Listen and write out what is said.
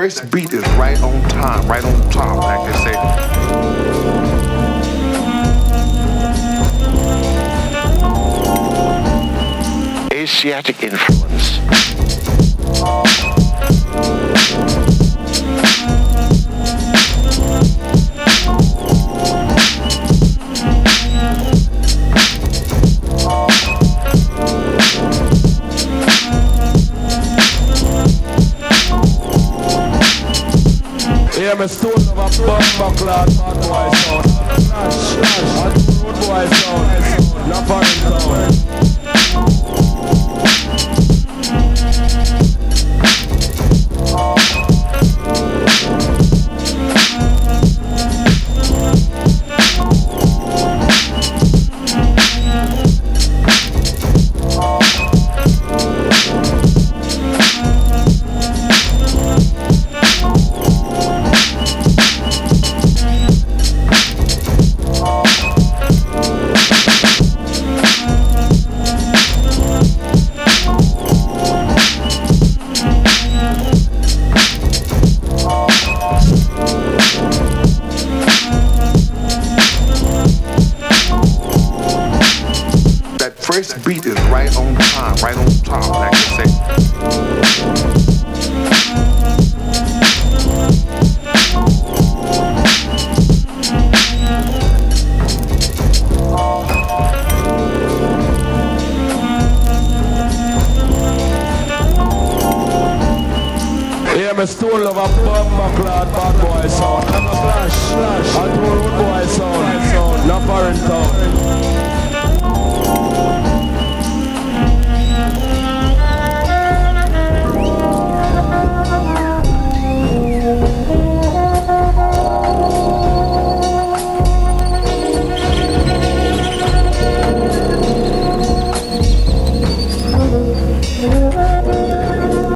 first beat is right on time, right on top, like they say. Asiatic influence. Yeah, me stone of a bumper clad bad boy sound. Slash, road boy sound. Not foreign sound. First beat is right on time, right on top, like they say. Yeah, me stone of a bumper clad bad boy sound. Slash, a road boy sound. Not foreign sound.